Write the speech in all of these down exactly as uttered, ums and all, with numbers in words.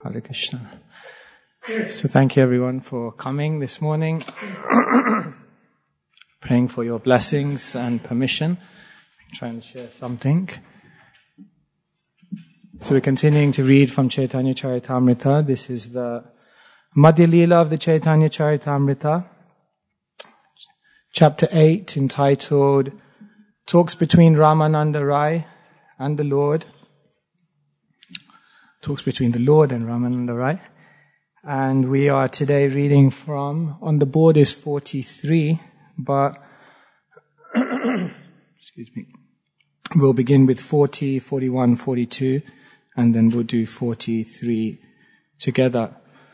Hare Krishna. So thank you everyone for coming this morning. Praying for your blessings and permission. I'm trying to share something. So we're continuing to read from Chaitanya Charitamrita. This is the Madhya Leela of the Chaitanya Charitamrita. Chapter eight, entitled Talks Between Ramananda Rai and the Lord. Talks between the Lord and Ramananda Rai. And we are today reading from, on the board is forty-three, but, excuse me, we'll begin with forty, forty-one, forty-two, and then we'll do forty-three together.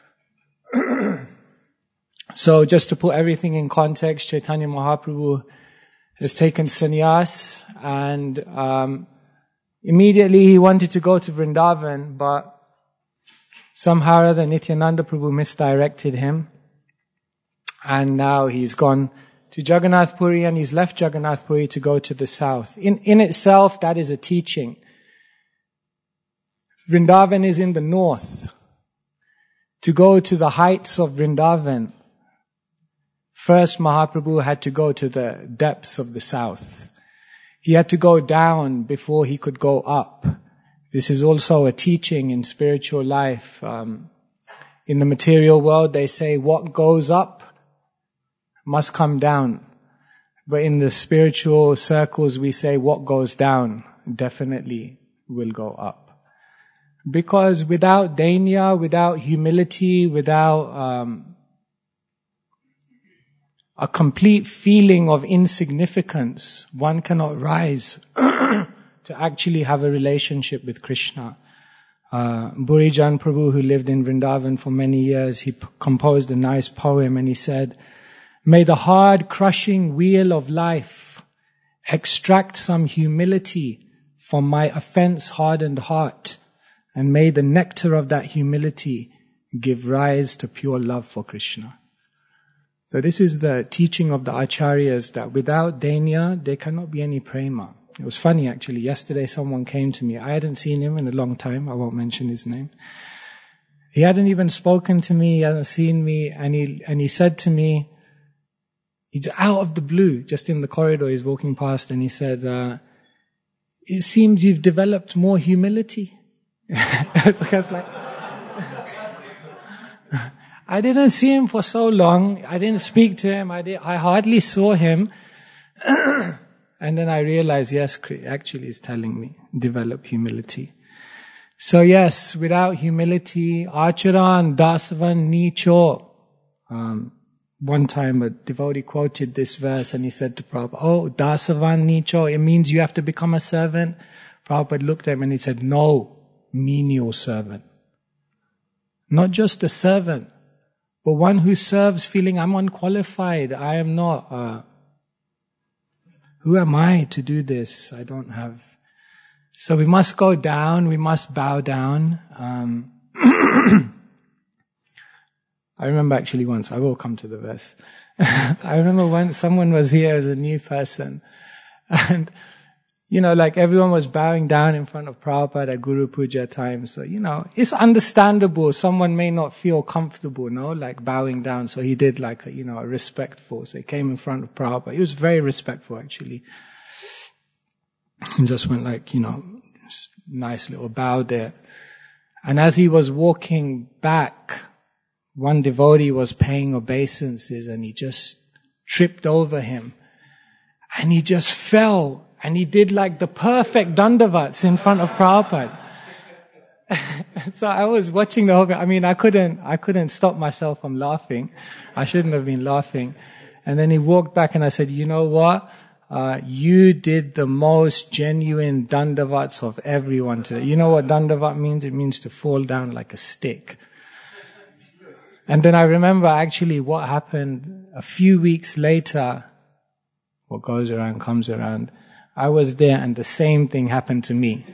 So just to put everything in context, Chaitanya Mahaprabhu has taken sannyas, and um, immediately he wanted to go to Vrindavan, but somehow or other Nityananda Prabhu misdirected him, and now he's gone to Jagannath Puri, and he's left Jagannath Puri to go to the south. In, in itself, that is a teaching. Vrindavan is in the north. To go to the heights of Vrindavan, first Mahaprabhu had to go to the depths of the south. He had to go down before he could go up. This is also a teaching in spiritual life. Um, in the material world, they say what goes up must come down. But in the spiritual circles, we say what goes down definitely will go up. Because without dainya, without humility, without um, a complete feeling of insignificance, one cannot rise to actually have a relationship with Krishna. Uh, Burijan Prabhu, who lived in Vrindavan for many years, he p- composed a nice poem, and he said, "May the hard crushing wheel of life extract some humility from my offense-hardened heart, and may the nectar of that humility give rise to pure love for Krishna." So this is the teaching of the acharyas, that without dainya, there cannot be any prema. It was funny actually, yesterday someone came to me. I hadn't seen him in a long time, I won't mention his name. He hadn't even spoken to me, he hadn't seen me, and he and he said to me, he, out of the blue, just in the corridor, he's walking past, and he said, uh, "It seems you've developed more humility." Because like, I didn't see him for so long, I didn't speak to him, I, did, I hardly saw him. And then I realized, yes, actually he's telling me, develop humility. So yes, without humility, acharan dasavan nicho. Um, one time a devotee quoted this verse, and he said to Prabhupada, "Oh, dasavan nicho, it means you have to become a servant." Prabhupada looked at him and he said, "No, menial servant. Not just a servant, but one who serves feeling I'm unqualified, I am not... Uh, Who am I to do this? I don't have..." So we must go down, we must bow down. Um, I remember actually once, I will come to the verse. I remember when someone was here as a new person, and, you know, like everyone was bowing down in front of Prabhupada at Guru Puja time. So, you know, it's understandable. Someone may not feel comfortable, no, like bowing down. So he did like, a, you know, a respectful. So he came in front of Prabhupada. He was very respectful, actually. And just went like, you know, nice little bow there. And as he was walking back, one devotee was paying obeisances, and he just tripped over him. And he just fell. And he did like the perfect dandavats in front of Prabhupada. So I was watching the whole thing. I mean, I couldn't, I couldn't stop myself from laughing. I shouldn't have been laughing. And then he walked back, and I said, "You know what? Uh, you did the most genuine dandavats of everyone today." You know what dandavat means? It means to fall down like a stick. And then I remember actually what happened a few weeks later. What goes around comes around. I was there, and the same thing happened to me.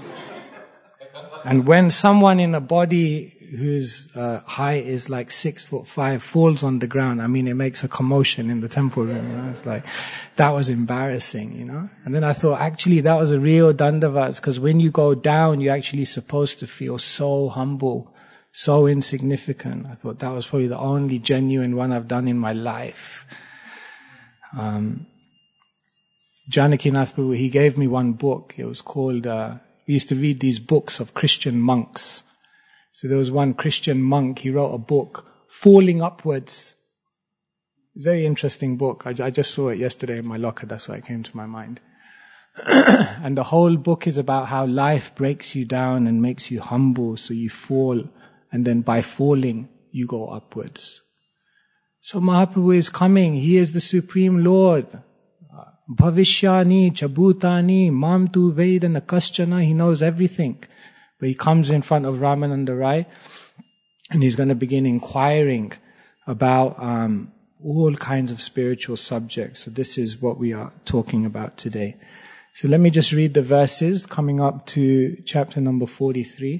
And when someone in a body whose uh, height is like six foot five falls on the ground, I mean, it makes a commotion in the temple room. You know? It's like, that was embarrassing, you know. And then I thought, actually, that was a real dandavats, because when you go down, you're actually supposed to feel so humble so insignificant. I thought that was probably the only genuine one I've done in my life. Um, Janakinath Prabhu, he gave me one book. It was called, uh, we used to read these books of Christian monks. So there was one Christian monk, he wrote a book, Falling Upwards. Very interesting book. I, I just saw it yesterday in my locker, that's why it came to my mind. And the whole book is about how life breaks you down and makes you humble, so you fall, and then by falling, you go upwards. So Mahaprabhu is coming, He is the Supreme Lord. Bhavishyani, Chabhutani, Mamtu Vedana Kaschana, He knows everything. But He comes in front of Ramananda Rai, and He's going to begin inquiring about um, all kinds of spiritual subjects. So this is what we are talking about today. So let me just read the verses coming up to chapter number forty-three.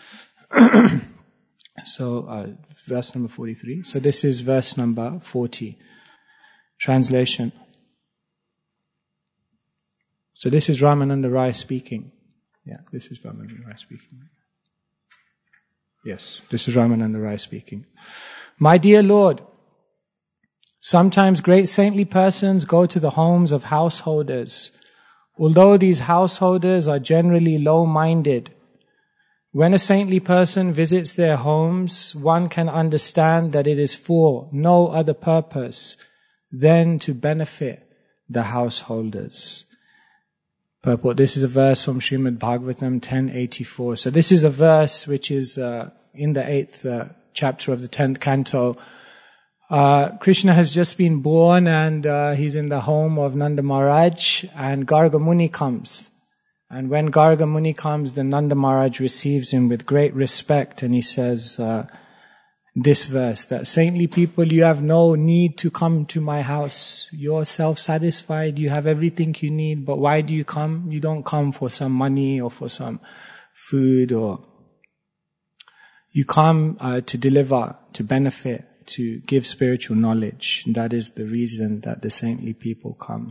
So, uh, verse number forty-three. So this is verse number forty. Translation. So this is Ramananda Rai speaking. Yeah, this is Ramananda Rai speaking. Yes, this is Ramananda Rai speaking. My dear Lord, sometimes great saintly persons go to the homes of householders. Although these householders are generally low-minded, when a saintly person visits their homes, one can understand that it is for no other purpose than to benefit the householders. Purport. This is a verse from Srimad Bhagavatam ten eighty-four. So this is a verse which is uh, in the eighth uh, chapter of the tenth canto. Uh, Krishna has just been born, and uh, he's in the home of Nanda Maharaj, and Garga Muni comes. And when Garga Muni comes, then Nanda Maharaj receives him with great respect, and he says uh, this verse, that saintly people, you have no need to come to my house. You're self-satisfied, you have everything you need, but why do you come? You don't come for some money or for some food, or you come uh, to deliver, to benefit, to give spiritual knowledge. That is the reason that the saintly people come.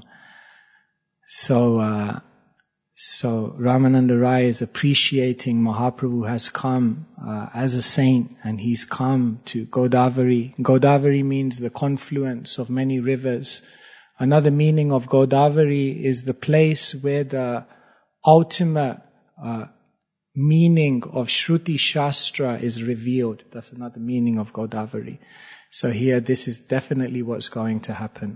So, uh, so Ramananda Rai is appreciating Mahaprabhu has come uh, as a saint, and he's come to Godavari. Godavari means the confluence of many rivers. Another meaning of Godavari is the place where the ultimate uh, meaning of Shruti Shastra is revealed. That's another meaning of Godavari. So here, this is definitely what's going to happen.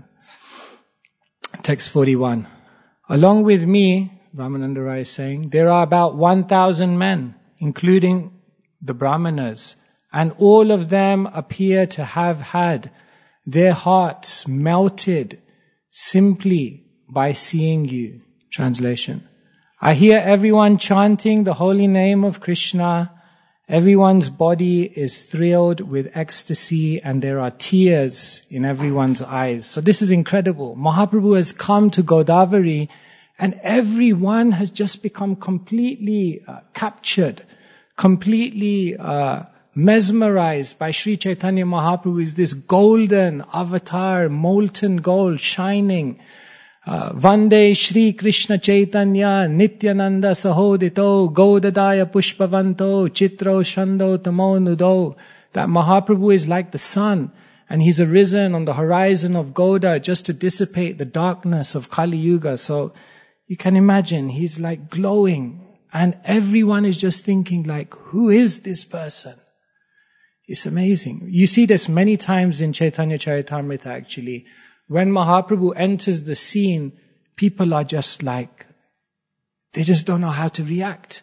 Text forty-one. Along with me, Ramananda Rai is saying, there are about one thousand men, including the Brahmanas, and all of them appear to have had their hearts melted simply by seeing you. Translation. I hear everyone chanting the holy name of Krishna. Everyone's body is thrilled with ecstasy, and there are tears in everyone's eyes. So this is incredible. Mahaprabhu has come to Godavari, and everyone has just become completely uh, captured, completely uh, mesmerized by Sri Chaitanya Mahaprabhu. Is this golden avatar, molten gold, shining. Uh, Vande Shri Krishna Chaitanya Nityananda Sahodito Godadaya Pushpavanto Chitro Shando Tamo Nudo. That Mahaprabhu is like the sun, and he's arisen on the horizon of Goda just to dissipate the darkness of Kali Yuga. So you can imagine, he's like glowing, and everyone is just thinking like, who is this person? It's amazing. You see this many times in Chaitanya Charitamrita actually. When Mahaprabhu enters the scene, people are just like, they just don't know how to react.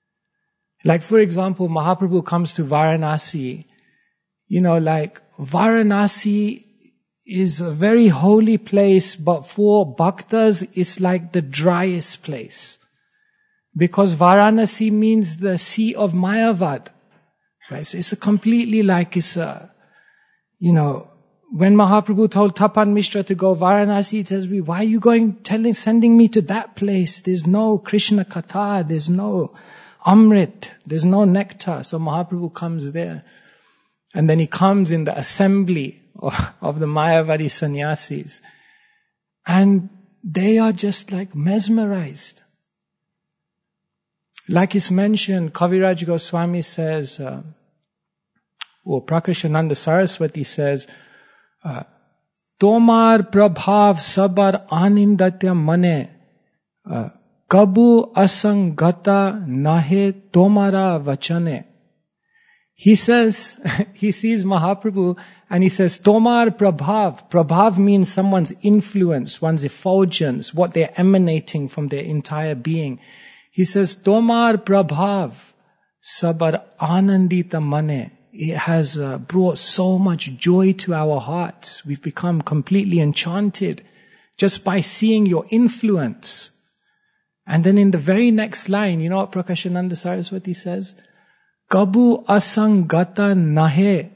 Like, for example, Mahaprabhu comes to Varanasi. You know, like, Varanasi is a very holy place, but for bhaktas, it's like the driest place. Because Varanasi means the sea of Mayavad. Right? So it's a completely like, it's a, you know, when Mahaprabhu told Tapan Mishra to go Varanasi, he tells me, why are you going, telling, sending me to that place? There's no Krishna Katha, there's no Amrit, there's no nectar. So Mahaprabhu comes there. And then he comes in the assembly of, of the Mayavadi sannyasis. And they are just like mesmerized. Like is mentioned, Kaviraj Goswami says, uh, or Prakashananda Saraswati says, uh, Tomar prabhav sabar anindatya mane, uh, kabu asangata nahe tomara vachane. He says, he sees Mahaprabhu and he says, Tomar prabhav. Prabhav means someone's influence, one's effulgence, what they're emanating from their entire being. He says, Tomar prabhav sabar anandita mane. It has uh, brought so much joy to our hearts. We've become completely enchanted just by seeing your influence. And then in the very next line, you know what Prakashananda Saraswati says? Kabu asangata nahe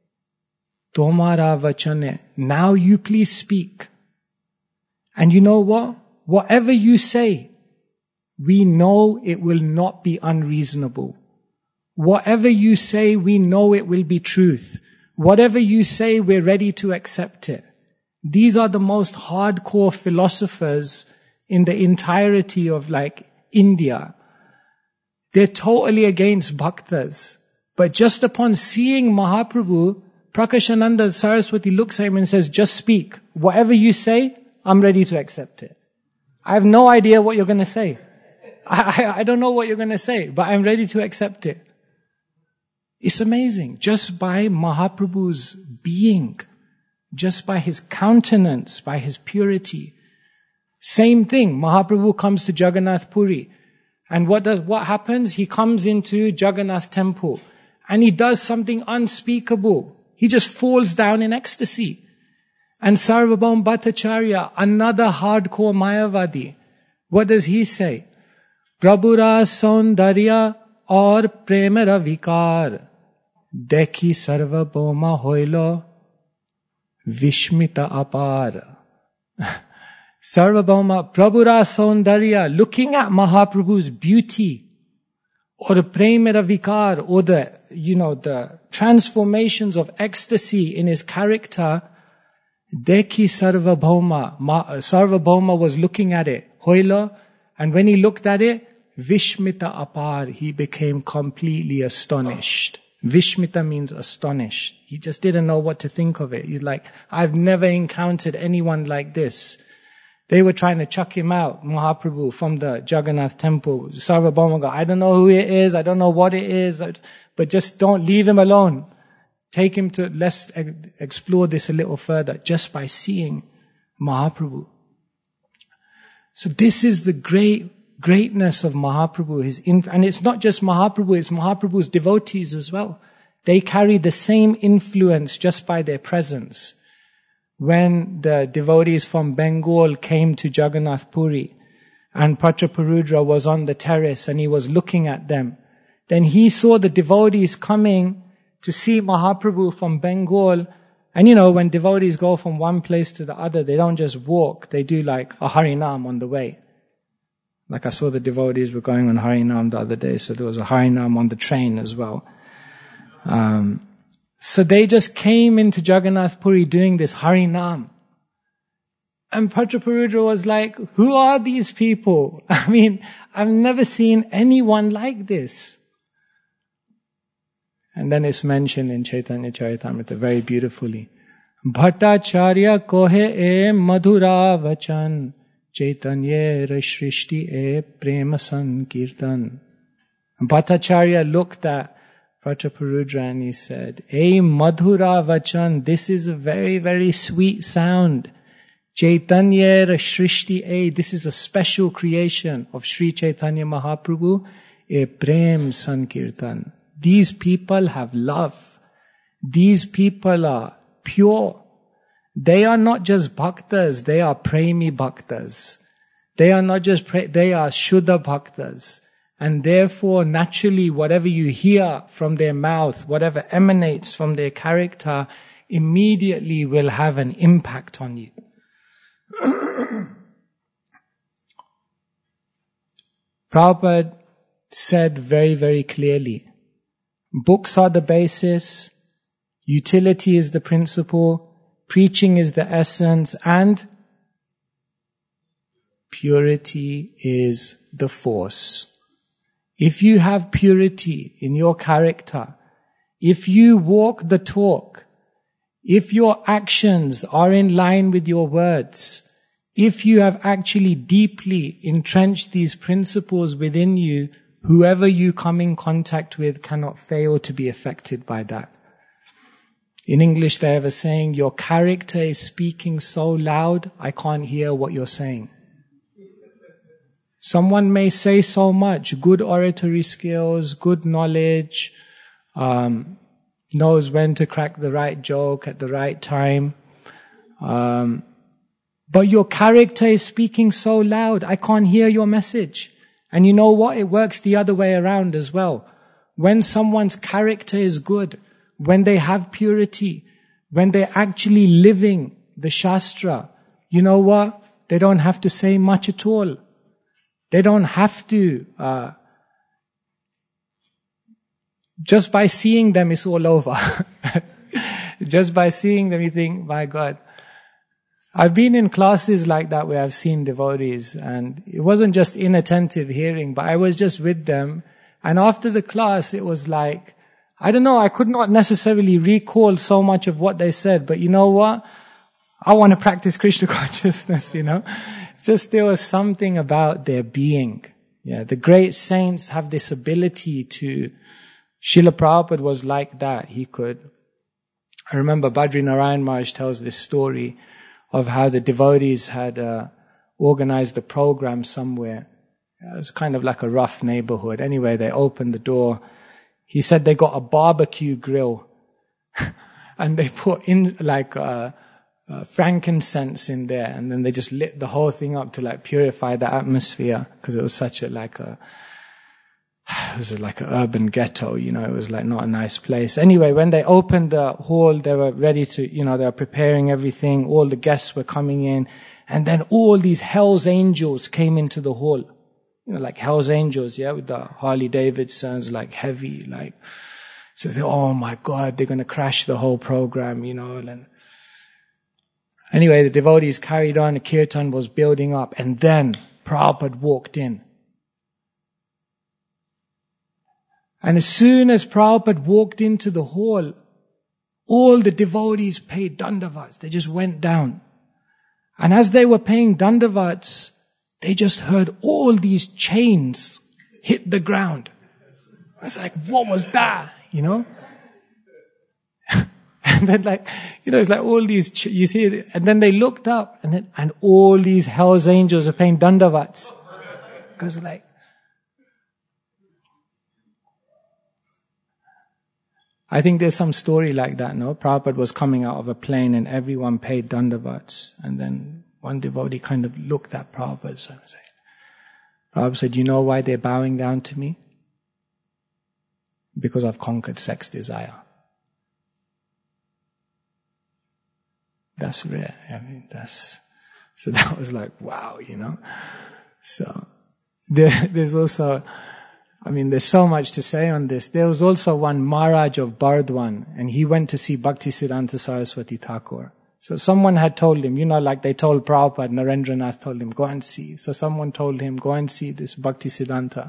tomara vachane. Now you please speak. And you know what? Whatever you say, we know it will not be unreasonable. Whatever you say, we know it will be truth. Whatever you say, we're ready to accept it. These are the most hardcore philosophers in the entirety of like India. They're totally against bhaktas. But just upon seeing Mahaprabhu, Prakashananda Saraswati looks at him and says, just speak. Whatever you say, I'm ready to accept it. I have no idea what you're going to say. I, I, I don't know what you're going to say, but I'm ready to accept it. It's amazing. Just by Mahaprabhu's being, just by his countenance, by his purity. Same thing. Mahaprabhu comes to Jagannath Puri. And what does, what happens? He comes into Jagannath temple and he does something unspeakable. He just falls down in ecstasy. And Sarvabhauma Bhattacharya, another hardcore Mayavadi, what does he say? Prabhura Saundarya aur Premera Vikar Dekhi Sarvabhauma hoilo Vishmita Apar. Sarvabhauma, Prabhura Saundarya, looking at Mahaprabhu's beauty, or the Premera Vikar, or the, you know, the transformations of ecstasy in his character, Dekhi Sarvabhauma, Sarvabhauma was looking at it, hoila, and when he looked at it, Vishmita Apar, he became completely astonished. Vishmita means astonished. He just didn't know what to think of it. He's like, I've never encountered anyone like this. They were trying to chuck him out, Mahaprabhu, from the Jagannath temple. Sarvabhauma go, I don't know who it is, I don't know what it is, but just don't leave him alone. Take him to, let's explore this a little further, just by seeing Mahaprabhu. So this is the great greatness of Mahaprabhu, his inf- and it's not just Mahaprabhu, it's Mahaprabhu's devotees as well. They carry the same influence just by their presence. When the devotees from Bengal came to Jagannath Puri and Prachaparudra was on the terrace and he was looking at them, then he saw the devotees coming to see Mahaprabhu from Bengal. And you know, when devotees go from one place to the other, they don't just walk, they do like a Harinam on the way. Like I saw the devotees were going on Harinam the other day, so there was a Harinam on the train as well. Um, So they just came into Jagannath Puri doing this Harinam. And Prachaparudra was like, who are these people? I mean, I've never seen anyone like this. And then it's mentioned in Chaitanya Charitamrita very beautifully. Bhattacharya kohe e madhura vachan, Chaitanya shrishti e prema sankirtan. Bhattacharya looked at Prachaparudra and he said, "Hey Madhura Vachan, this is a very, very sweet sound. Chaitanya Shrishti, eh, this is a special creation of Sri Chaitanya Mahaprabhu, a Prem Sankirtan. These people have love. These people are pure. They are not just bhaktas, they are premi bhaktas. They are not just, pre- they are Shuddha bhaktas. And therefore, naturally, whatever you hear from their mouth, whatever emanates from their character, immediately will have an impact on you." Prabhupada said very, very clearly, books are the basis, utility is the principle, preaching is the essence, and purity is the force. If you have purity in your character, if you walk the talk, if your actions are in line with your words, if you have actually deeply entrenched these principles within you, whoever you come in contact with cannot fail to be affected by that. In English, they have a saying, your character is speaking so loud, I can't hear what you're saying. Someone may say so much, good oratory skills, good knowledge, um, knows when to crack the right joke at the right time. Um, but your character is speaking so loud, I can't hear your message. And you know what? It works the other way around as well. When someone's character is good, when they have purity, when they're actually living the Shastra, you know what? They don't have to say much at all. They don't have to. Uh, just by seeing them, it's all over. Just by seeing them, you think, my God. I've been in classes like that where I've seen devotees, and it wasn't just inattentive hearing, but I was just with them. And after the class, it was like, I don't know, I could not necessarily recall so much of what they said, but you know what? I want to practice Krishna consciousness, you know? Just there was something about their being. Yeah, the great saints have this ability to, Srila Prabhupada was like that. He could, I remember Badri Narayan Maharaj tells this story of how the devotees had uh, organized a program somewhere. It was kind of like a rough neighborhood. Anyway, they opened the door. He said they got a barbecue grill and they put in like uh, uh, frankincense in there, and then they just lit the whole thing up to like purify the atmosphere, because it was such a like a it was like an urban ghetto, you know, it was like not a nice place. Anyway, when they opened the hall, they were ready to, you know, they were preparing everything. All the guests were coming in, and then all these Hell's Angels came into the hall. You know, like Hell's Angels, yeah, with the Harley Davidsons, like heavy, like, so they, oh my God, they're going to crash the whole program, you know. And anyway, the devotees carried on, the kirtan was building up, and then Prabhupada walked in. And as soon as Prabhupada walked into the hall, all the devotees paid dandavats. They just went down. And as they were paying dandavats, they just heard all these chains hit the ground. I was like, what was that? You know? And then like, you know, it's like all these, ch- you see it, and then they looked up, and then, and all these Hell's Angels are paying dandavats. Because like, I think there's some story like that, no? Prabhupada was coming out of a plane and everyone paid dandavats, and then one devotee kind of looked at Prabhupada and said, Prabhupada said, you know why they're bowing down to me? Because I've conquered sex desire. That's rare. I mean, that's, so that was like, wow, you know. So there, there's also, I mean, there's so much to say on this. There was also one Maharaj of Bardwan, and he went to see Bhaktisiddhanta Saraswati Thakur. So someone had told him, you know, like they told Prabhupada, Narendranath told him, go and see. So someone told him, go and see this Bhaktisiddhanta.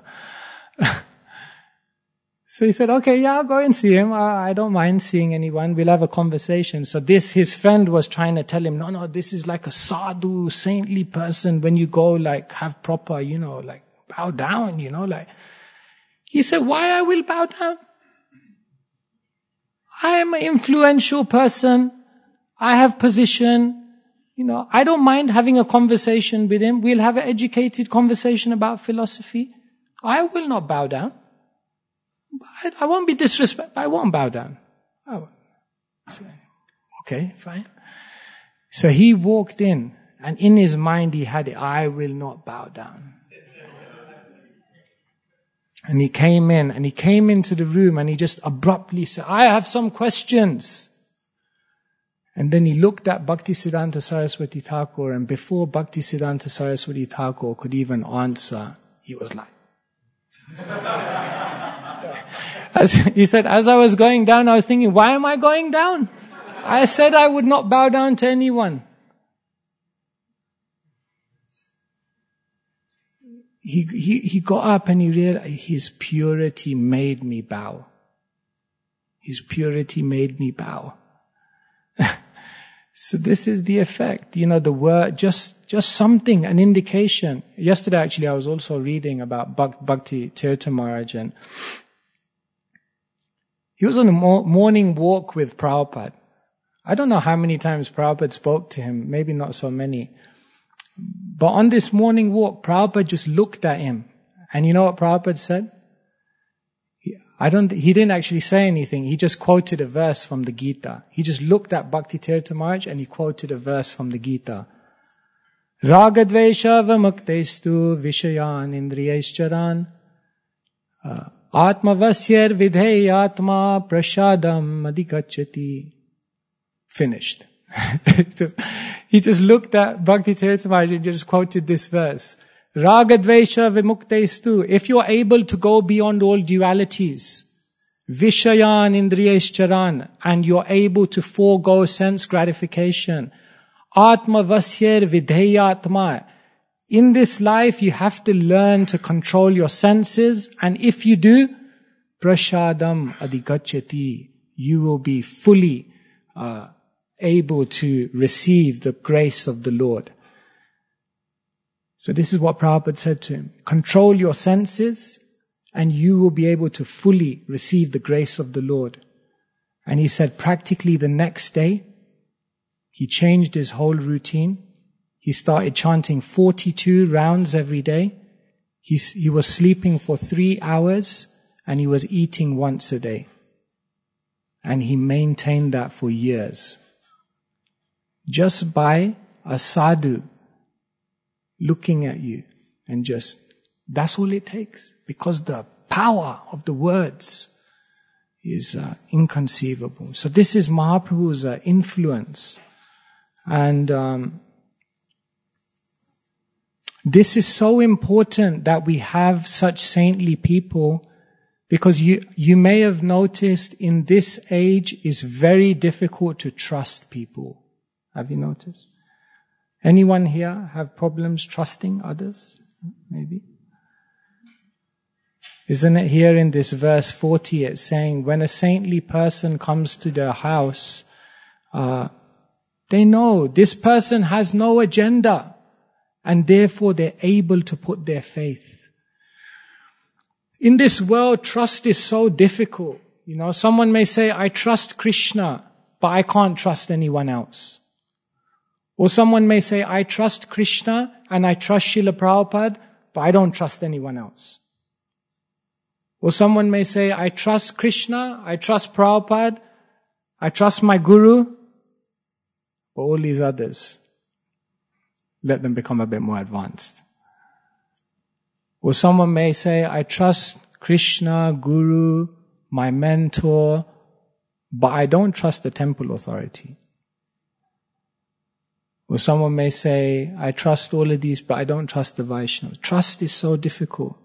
So he said, okay, yeah, I'll go and see him. I, I don't mind seeing anyone. We'll have a conversation. So this, his friend was trying to tell him, no, no, this is like a sadhu, saintly person. When you go, like, have proper, you know, like, bow down, you know, like. He said, why I will bow down? I am an influential person. I have position. You know, I don't mind having a conversation with him. We'll have an educated conversation about philosophy. I will not bow down. I, I won't be disrespectful. I won't bow down. I won't. So, okay, fine. So he walked in, and in his mind he had it, I will not bow down. And he came in, and he came into the room, and he just abruptly said, I have some questions. And then he looked at Bhaktisiddhanta Saraswati Thakur, and before Bhaktisiddhanta Saraswati Thakur could even answer, he was like, as, he said, as I was going down, I was thinking, why am I going down? I said I would not bow down to anyone. He, he, he got up and he realized his purity made me bow. His purity made me bow. So this is the effect, you know, the word, just, just something, an indication. Yesterday, actually, I was also reading about Bhakti Tirtha Maharaj, and he was on a morning walk with Prabhupada. I don't know how many times Prabhupada spoke to him, maybe not so many. But on this morning walk, Prabhupada just looked at him. And you know what Prabhupada said? I don't, he didn't actually say anything. He just quoted a verse from the Gita. He just looked at Bhakti Tirtha Maharaj and he quoted a verse from the Gita. Ragadvesha vamuktestu vishayan indriyescharan atma vasyar vidheyatma prashadam adhikachati. Finished. He just looked at Bhakti Tirtha Maharaj and just quoted this verse. Ragadvesha vimuktestu. If you're able to go beyond all dualities, vishayan indriyescharan, and you're able to forego sense gratification, atma vasyar vidheyatma. In this life, you have to learn to control your senses, and if you do, prashadam adhikachati, you will be fully uh, able to receive the grace of the Lord. So this is what Prabhupada said to him. Control your senses and you will be able to fully receive the grace of the Lord. And he said practically the next day, he changed his whole routine. He started chanting forty-two rounds every day. He, he was sleeping for three hours and he was eating once a day. And he maintained that for years. Just by a sadhu looking at you and just, that's all it takes. Because the power of the words is uh, inconceivable. So this is Mahaprabhu's uh, influence. And um, this is so important that we have such saintly people, because you, you may have noticed in this age it's very difficult to trust people. Have you noticed? Anyone here have problems trusting others? Maybe. Isn't it here in this verse forty, it's saying, when a saintly person comes to their house, uh, they know this person has no agenda, and therefore they're able to put their faith. In this world, trust is so difficult. You know, someone may say, I trust Krishna, but I can't trust anyone else. Or someone may say, I trust Krishna and I trust Srila Prabhupada, but I don't trust anyone else. Or someone may say, I trust Krishna, I trust Prabhupada, I trust my Guru, but all these others, let them become a bit more advanced. Or someone may say, I trust Krishna, Guru, my mentor, but I don't trust the temple authority. Or someone may say, I trust all of these, but I don't trust the Vaishnavas. Trust is so difficult.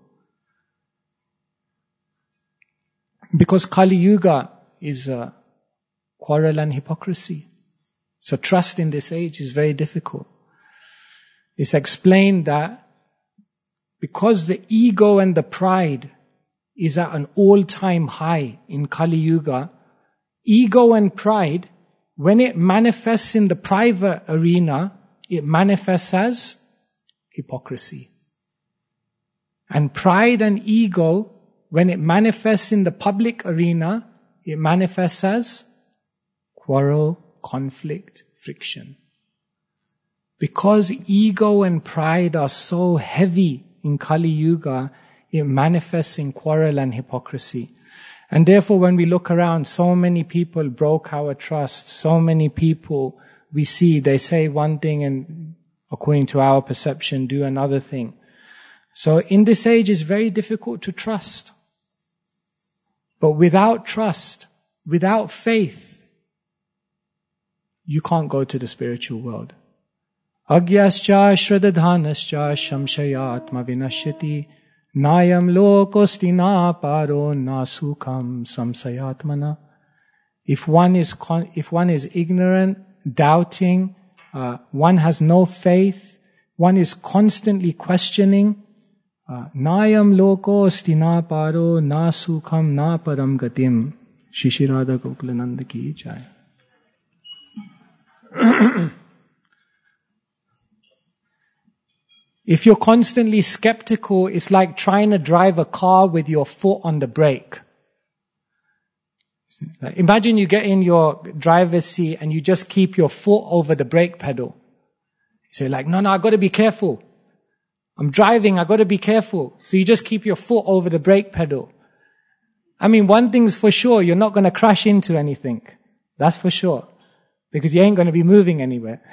Because Kali Yuga is uh, quarrel and hypocrisy. So trust in this age is very difficult. It's explained that because the ego and the pride is at an all-time high in Kali Yuga, ego and pride, when it manifests in the private arena, it manifests as hypocrisy. And pride and ego, when it manifests in the public arena, it manifests as quarrel, conflict, friction. Because ego and pride are so heavy in Kali Yuga, it manifests in quarrel and hypocrisy. And therefore, when we look around, so many people broke our trust. So many people we see, they say one thing and according to our perception, do another thing. So in this age, it's very difficult to trust. But without trust, without faith, you can't go to the spiritual world. Agyascha shradadhanascha shamshayatma vinashyati Nayam lokosti na paro na sukham samsayatmana. If one is con- if one is ignorant, doubting, uh, one has no faith, one is constantly questioning. Nayam lokosti na paro na sukham na param gatim. Shri Shri Radha Gokulananda ki jai. If you're constantly skeptical, it's like trying to drive a car with your foot on the brake. Like, imagine you get in your driver's seat and you just keep your foot over the brake pedal. You say like, no, no, I got to be careful. I'm driving, I got to be careful. So you just keep your foot over the brake pedal. I mean, one thing's for sure, you're not going to crash into anything. That's for sure. Because you ain't going to be moving anywhere.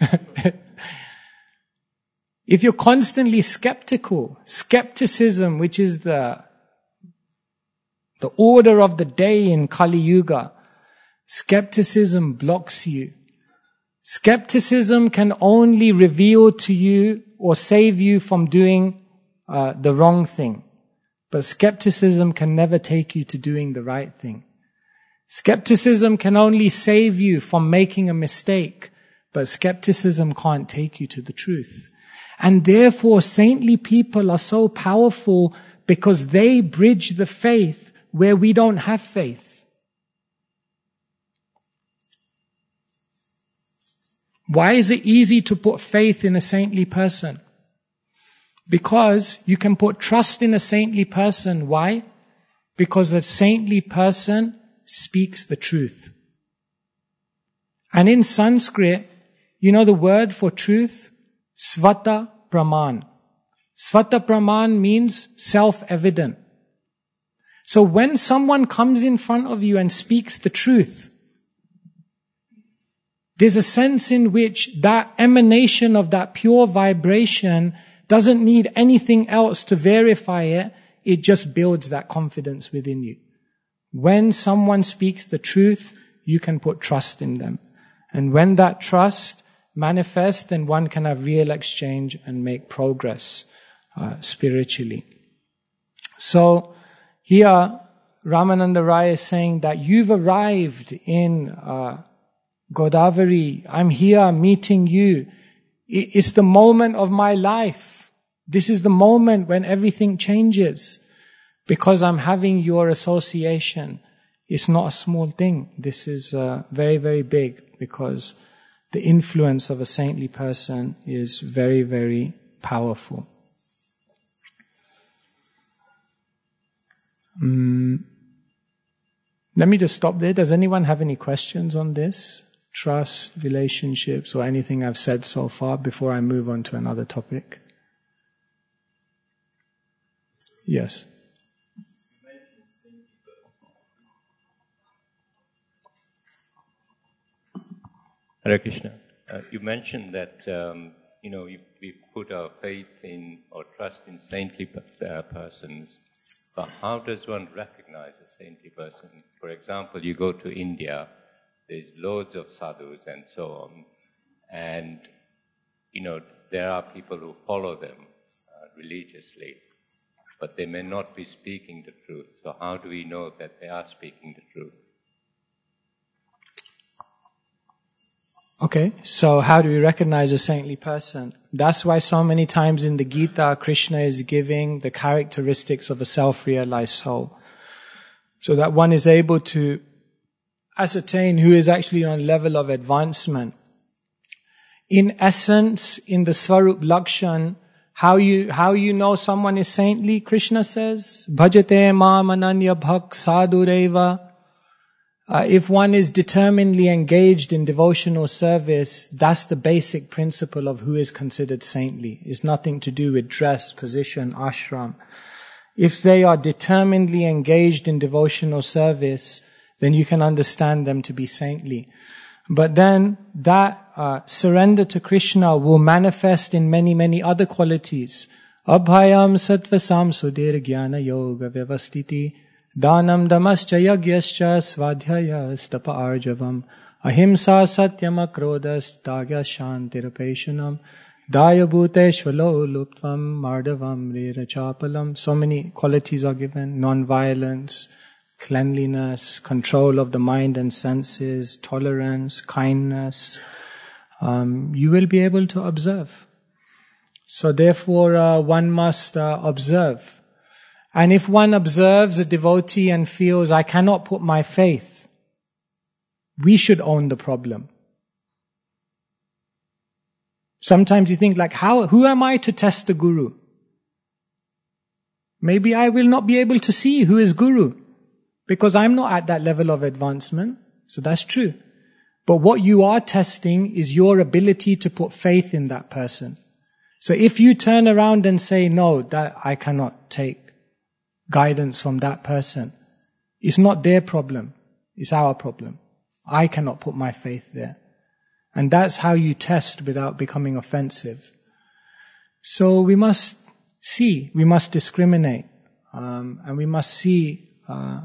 If you're constantly skeptical, skepticism, which is the, the order of the day in Kali Yuga, skepticism blocks you. Skepticism can only reveal to you or save you from doing uh, the wrong thing. But skepticism can never take you to doing the right thing. Skepticism can only save you from making a mistake, but skepticism can't take you to the truth. And therefore, saintly people are so powerful because they bridge the faith where we don't have faith. Why is it easy to put faith in a saintly person? Because you can put trust in a saintly person. Why? Because a saintly person speaks the truth. And in Sanskrit, you know the word for truth? Svata Praman. Svata Praman means self-evident. So when someone comes in front of you and speaks the truth, there's a sense in which that emanation of that pure vibration doesn't need anything else to verify it. It just builds that confidence within you. When someone speaks the truth, you can put trust in them. And when that trust manifests, then one can have real exchange and make progress uh, spiritually. So here, Ramananda Rai is saying that you've arrived in uh, Godavari. I'm here meeting you. It's the moment of my life. This is the moment when everything changes. Because I'm having your association. It's not a small thing. This is uh, very, very big, because the influence of a saintly person is very, very powerful. Mm. Let me just stop there. Does anyone have any questions on this? Trust, relationships, or anything I've said so far before I move on to another topic? Yes. Hare Krishna. Uh, you mentioned that, um, you know, we, we put our faith in or trust in saintly uh, persons. But how does one recognize a saintly person? For example, you go to India, there's loads of sadhus and so on. And, you know, there are people who follow them uh, religiously. But they may not be speaking the truth. So how do we know that they are speaking the truth? Okay, so how do we recognize a saintly person? That's why so many times in the Gita, Krishna is giving the characteristics of a self-realized soul. So that one is able to ascertain who is actually on a level of advancement. In essence, in the Swarup Lakshan, how you, how you know someone is saintly, Krishna says, Bhajate mam ananya bhak sadhureva. Uh, if one is determinedly engaged in devotional service, that's the basic principle of who is considered saintly. It's nothing to do with dress, position, ashram. If they are determinedly engaged in devotional service, then you can understand them to be saintly. But then that uh, surrender to Krishna will manifest in many, many other qualities. Abhayam sattvasam sudhir jnana yoga vyavastiti Dhanam damascha yagyascha svadhyaya stapa arjavam ahimsa satyam akrodas tagya shantirapeshanam daya bhuteshvalo luptvam mardavam rera chapalam. So many qualities are given: non-violence, cleanliness, control of the mind and senses, tolerance, kindness. Um, you will be able to observe. So therefore uh, one must uh, observe. And if one observes a devotee and feels, I cannot put my faith, we should own the problem. Sometimes you think like, how, who am I to test the Guru? Maybe I will not be able to see who is Guru, because I'm not at that level of advancement. So that's true. But what you are testing is your ability to put faith in that person. So if you turn around and say, no, that I cannot take guidance from that person, it's not their problem, it's our problem. I cannot put my faith there. And that's how you test without becoming offensive. So we must see, we must discriminate, um, and we must see, uh,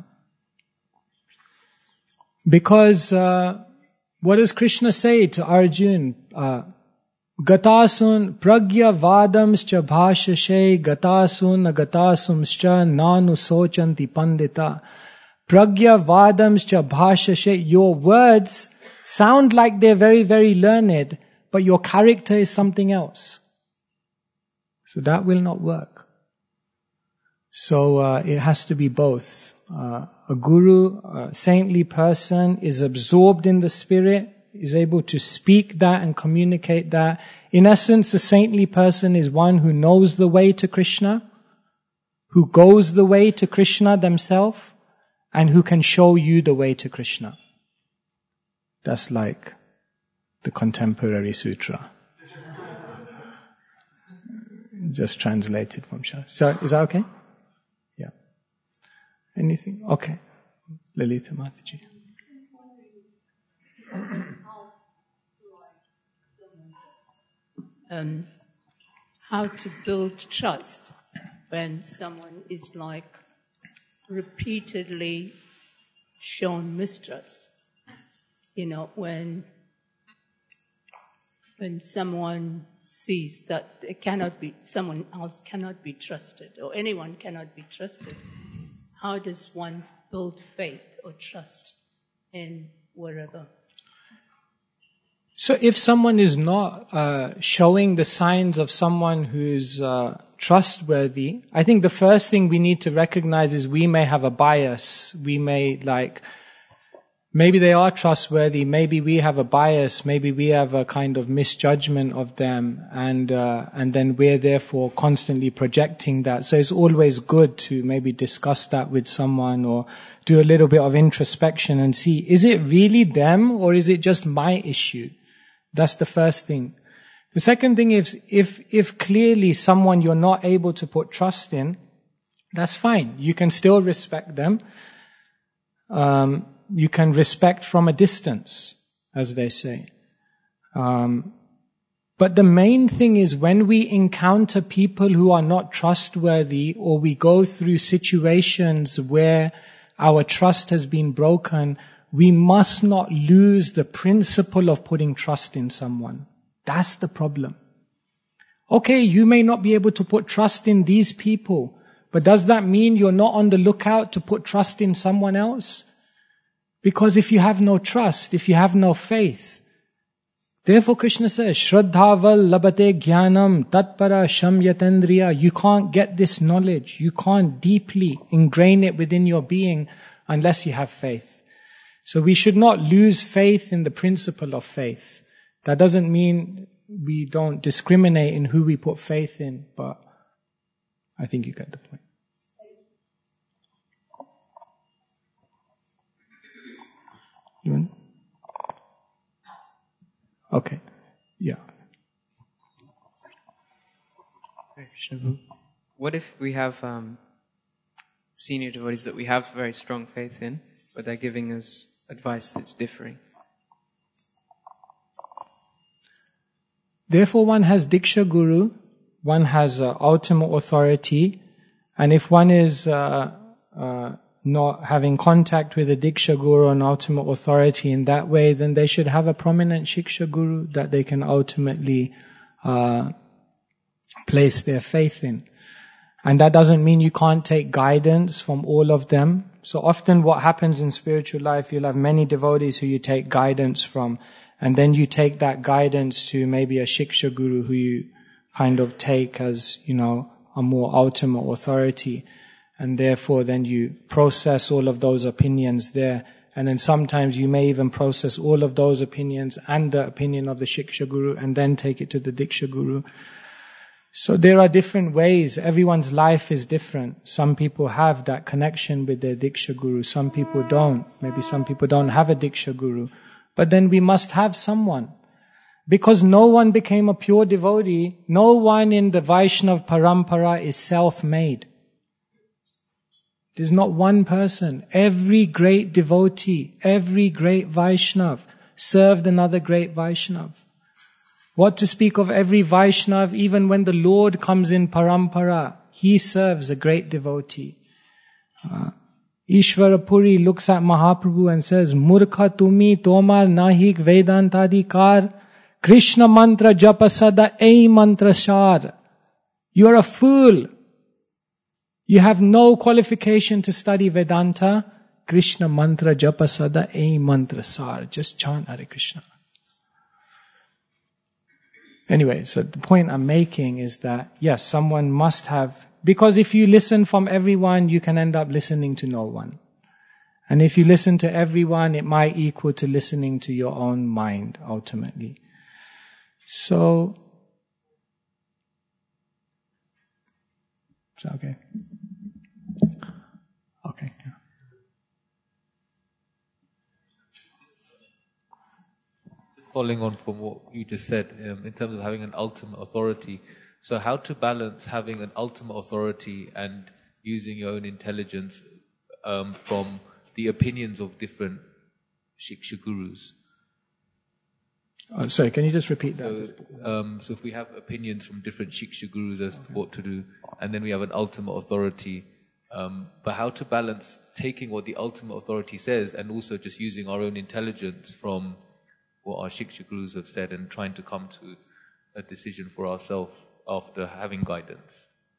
because uh, what does Krishna say to Arjun? Uh, Gatasun pragya vadamscha bhashashe gatasun agatasumscha nanu sochanti pandita. Pragya vadamscha bhashashe. Your words sound like they're very, very learned, but your character is something else. So that will not work. So uh, it has to be both. Uh, a guru, a saintly person, is absorbed in the spirit, is able to speak that and communicate that. In essence, a saintly person is one who knows the way to Krishna, who goes the way to Krishna themselves, and who can show you the way to Krishna. That's like the contemporary sutra. Just translated from Shah. So, is that okay? Yeah. Anything? Okay. Lalita Mataji. Um, how to build trust when someone is like repeatedly shown mistrust. You know, when when someone sees that it cannot be, someone else cannot be trusted, or anyone cannot be trusted, how does one build faith or trust in wherever? So if someone is not uh, showing the signs of someone who's uh, trustworthy, I think the first thing we need to recognize is we may have a bias. We may like, maybe they are trustworthy, maybe we have a bias, maybe we have a kind of misjudgment of them, and uh, and then we're therefore constantly projecting that. So it's always good to maybe discuss that with someone or do a little bit of introspection and see, is it really them or is it just my issue? That's the first thing. The second thing is, if if clearly someone you're not able to put trust in, that's fine. You can still respect them. Um, you can respect from a distance, as they say. Um, but the main thing is when we encounter people who are not trustworthy, or we go through situations where our trust has been broken, we must not lose the principle of putting trust in someone. That's the problem. Okay, you may not be able to put trust in these people, but does that mean you're not on the lookout to put trust in someone else? Because if you have no trust, if you have no faith, therefore Krishna says, Shraddhaval labate jnanam tatpara shamyatendriya. You can't get this knowledge. You can't deeply ingrain it within your being unless you have faith. So we should not lose faith in the principle of faith. That doesn't mean we don't discriminate in who we put faith in, but I think you get the point. You want? Okay. Yeah. What if we have um, senior devotees that we have very strong faith in, but they're giving us advice that's differing? Therefore one has Diksha Guru, one has uh, ultimate authority, and if one is uh, uh, not having contact with a Diksha Guru and ultimate authority in that way, then they should have a prominent Shiksha Guru that they can ultimately uh, place their faith in. And that doesn't mean you can't take guidance from all of them. So often what happens in spiritual life, you'll have many devotees who you take guidance from, and then you take that guidance to maybe a Shiksha Guru who you kind of take as, you know, a more ultimate authority. And therefore then you process all of those opinions there. And then sometimes you may even process all of those opinions and the opinion of the Shiksha Guru and then take it to the Diksha Guru. So there are different ways. Everyone's life is different. Some people have that connection with their Diksha Guru. Some people don't. Maybe some people don't have a Diksha Guru. But then we must have someone. Because no one became a pure devotee, no one in the Vaishnav Parampara is self-made. There's not one person. Every great devotee, every great Vaishnav served another great Vaishnav. What to speak of every Vaishnav, even when the Lord comes in Parampara, he serves a great devotee. Uh, Ishvara Puri looks at Mahaprabhu and says, Murkha tumi tomar nahik vedantadikar, Krishna mantra japasada ei mantra shar. You are a fool. You have no qualification to study Vedanta. Krishna mantra japasada ei mantra sar. Just chant Hare Krishna. Anyway, so the point I'm making is that, yes, someone must have, because if you listen from everyone, you can end up listening to no one. And if you listen to everyone, it might equal to listening to your own mind, ultimately. So, is that okay? Okay. Yeah. Just following on from what you just said, um, in terms of having an ultimate authority. So how to balance having an ultimate authority and using your own intelligence um, from the opinions of different Shiksha Gurus? Oh, sorry, can you just repeat that? So, um, so if we have opinions from different Shiksha Gurus as to what to do, and then we have an ultimate authority, um, but how to balance taking what the ultimate authority says and also just using our own intelligence from what our Shiksha Gurus have said and trying to come to a decision for ourselves after having guidance?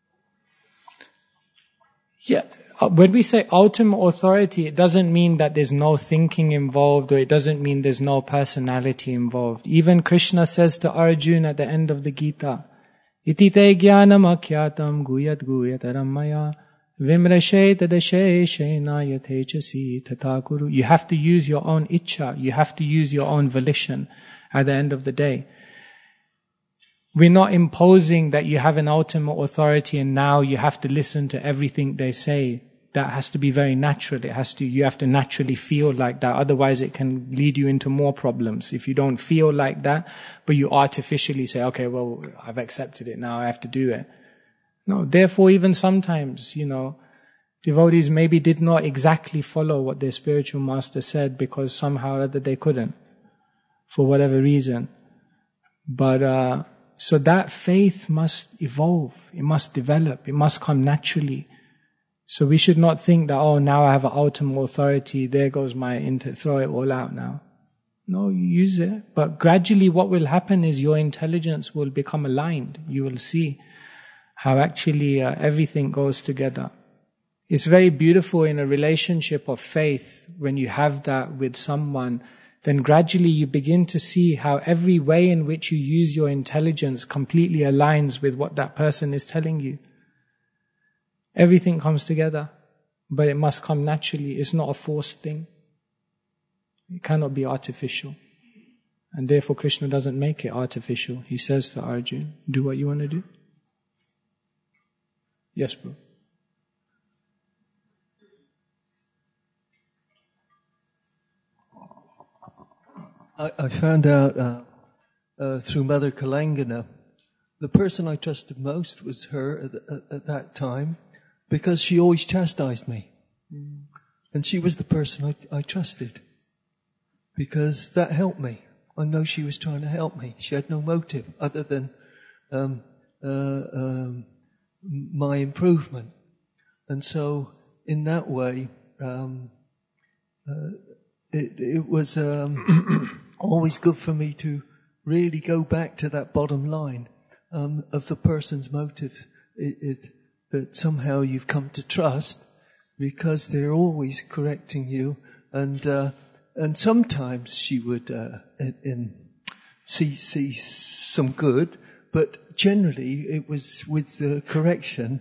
Yeah, when we say ultimate authority, it doesn't mean that there's no thinking involved, or it doesn't mean there's no personality involved. Even Krishna says to Arjuna at the end of the Gita, Iti te jnanam akyatam guyat guyataram maya vimrashe tadashe shena yathechasi tathakuru. You have to use your own ichcha, you have to use your own volition at the end of the day. We're not imposing that you have an ultimate authority and now you have to listen to everything they say. That has to be very natural. It has to, you have to naturally feel like that. Otherwise it can lead you into more problems. If you don't feel like that, but you artificially say, okay, well, I've accepted it, now I have to do it. No, therefore even sometimes, you know, devotees maybe did not exactly follow what their spiritual master said because somehow or other they couldn't, for whatever reason. But, uh, So that faith must evolve, it must develop, it must come naturally. So we should not think that, oh, now I have an ultimate authority, there goes my inter, throw it all out now. No, you use it. But gradually what will happen is your intelligence will become aligned. You will see how actually uh, everything goes together. It's very beautiful in a relationship of faith when you have that with someone. Then gradually you begin to see how every way in which you use your intelligence completely aligns with what that person is telling you. Everything comes together, but it must come naturally. It's not a forced thing. It cannot be artificial. And therefore Krishna doesn't make it artificial. He says to Arjuna, do what you want to do. Yes, bro. I, I found out uh, uh, through Mother Kalangana, the person I trusted most was her at, at, at that time, because she always chastised me. Mm. And she was the person I, I trusted, because that helped me. I know she was trying to help me. She had no motive other than um, uh, um, my improvement. And so, in that way, um, uh, it, it was... Um, always good for me to really go back to that bottom line um, of the person's motive, it, it, that somehow you've come to trust, because they're always correcting you, and uh, and sometimes she would uh, in, in see see some good, but generally it was with the correction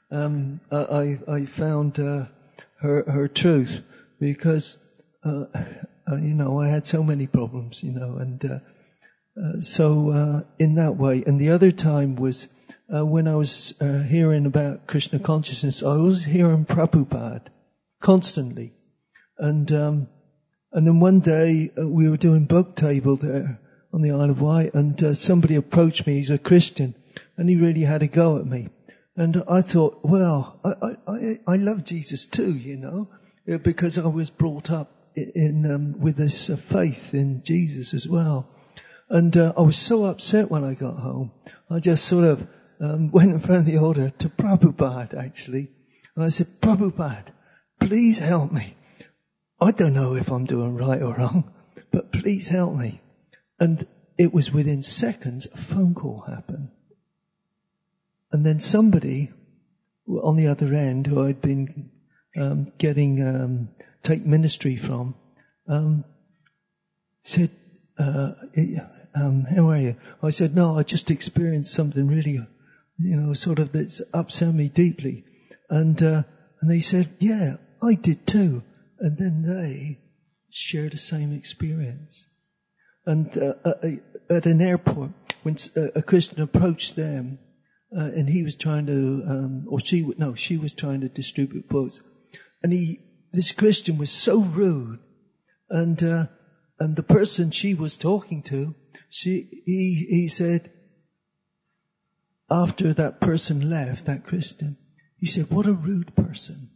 um, I, I found uh, her her truth, because uh, uh, you know, I had so many problems, you know, and uh, uh, so uh, in that way. And the other time was uh, when I was uh, hearing about Krishna consciousness. I was hearing Prabhupada constantly, and um, and then one day uh, we were doing book table there on the Isle of Wight, and uh, somebody approached me. He's a Christian, and he really had a go at me. And I thought, well, I I, I love Jesus too, you know, because I was brought up in um, with this uh, faith in Jesus as well. And uh, I was so upset when I got home. I just sort of um, went in front of the altar to Prabhupada, actually, and I said, Prabhupada, please help me. I don't know if I'm doing right or wrong, but please help me. And it was within seconds a phone call happened. And then somebody on the other end, who I'd been um, getting um, take ministry from, um, said, uh, um, how are you? I said, no, I just experienced something really, you know, sort of that's upset me deeply. And uh, and they said, yeah, I did too. And then they shared the same experience. And uh, at an airport, when a Christian approached them, Uh, and he was trying to, um, or she, no, she was trying to distribute books. And he, this Christian was so rude. And, uh, and the person she was talking to, she, he, he said, after that person left, that Christian, he said, what a rude person.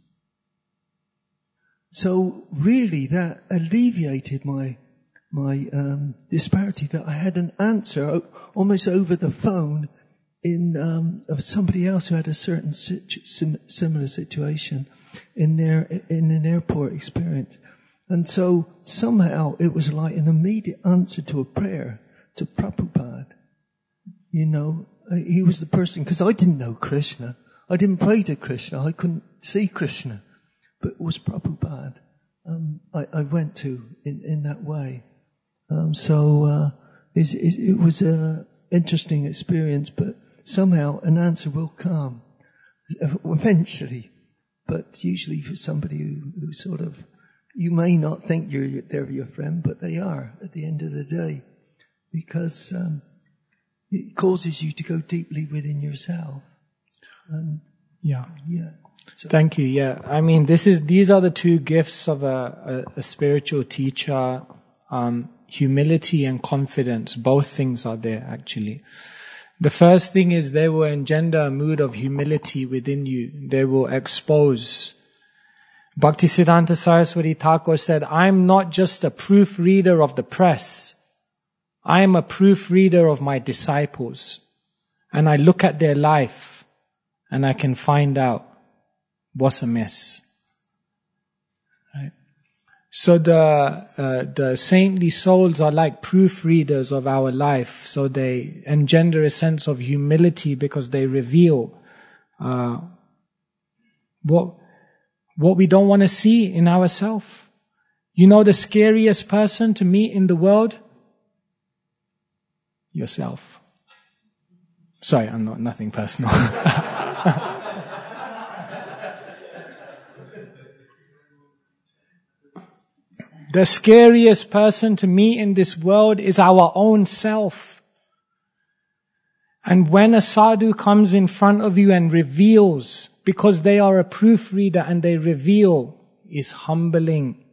So really that alleviated my, my, um, disparity, that I had an answer almost over the phone in um, of somebody else who had a certain situ- sim- similar situation in their in an airport experience. And so somehow it was like an immediate answer to a prayer to Prabhupada. You know, he was the person, because I didn't know Krishna. I didn't pray to Krishna. I couldn't see Krishna. But it was Prabhupada um, I, I went to in, in that way. Um, so uh, it, it, it was an interesting experience, but somehow an answer will come eventually. But usually for somebody who, who sort of, you may not think you're they're your friend, but they are at the end of the day, because um, it causes you to go deeply within yourself. And Yeah. yeah. So, Thank you. Yeah. I mean, this is, these are the two gifts of a, a, a spiritual teacher, um, humility and confidence. Both things are there, actually. The first thing is they will engender a mood of humility within you. They will expose. Bhaktisiddhanta Saraswati Thakur said, I'm not just a proofreader of the press. I am a proofreader of my disciples. And I look at their life and I can find out what's amiss. Right? So the uh, the saintly souls are like proofreaders of our life. So they engender a sense of humility because they reveal uh, what what we don't want to see in ourselves. You know the scariest person to meet in the world? Yourself. Sorry, I'm not nothing personal. The scariest person to meet in this world is our own self. And when a sadhu comes in front of you and reveals, because they are a proofreader and they reveal, is humbling.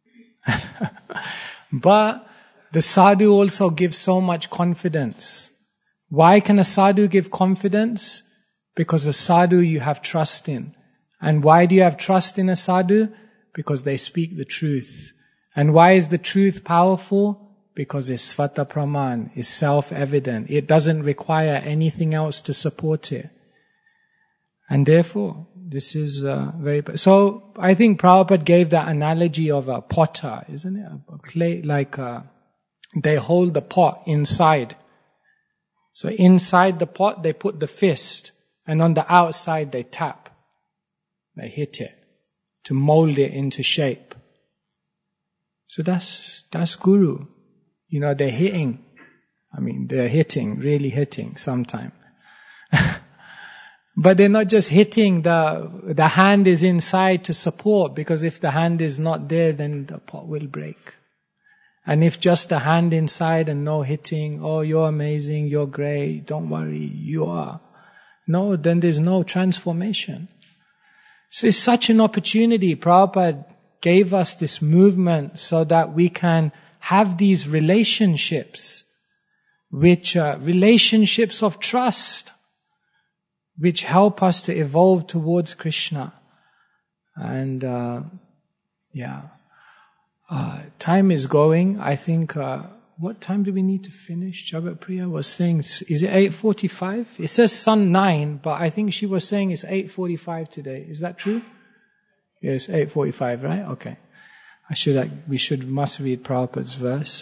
But the sadhu also gives so much confidence. Why can a sadhu give confidence? Because a sadhu you have trust in. And why do you have trust in a sadhu? Because they speak the truth. And why is the truth powerful? Because it's svata praman, it's self-evident. It doesn't require anything else to support it. And therefore, this is uh, very... So, I think Prabhupada gave that analogy of a potter, isn't it? A clay, like uh, they hold the pot inside. So inside the pot, they put the fist. And on the outside, they tap. They hit it to mold it into shape. So that's, that's Guru. You know, they're hitting. I mean, they're hitting, really hitting sometime. But they're not just hitting, the the hand is inside to support, because if the hand is not there, then the pot will break. And if just the hand inside and no hitting, oh, you're amazing, you're great, don't worry, you are. No, then there's no transformation. So it's such an opportunity. Prabhupada gave us this movement so that we can have these relationships, which are relationships of trust, which help us to evolve towards Krishna. And uh, yeah, uh, time is going. I think, uh, what time do we need to finish? Jagat Priya was saying, is it eight forty-five? It says sun nine, but I think she was saying it's eight forty-five today. Is that true? Yes, eight forty-five, right? Okay. I should, uh, we should, must read Prabhupada's verse.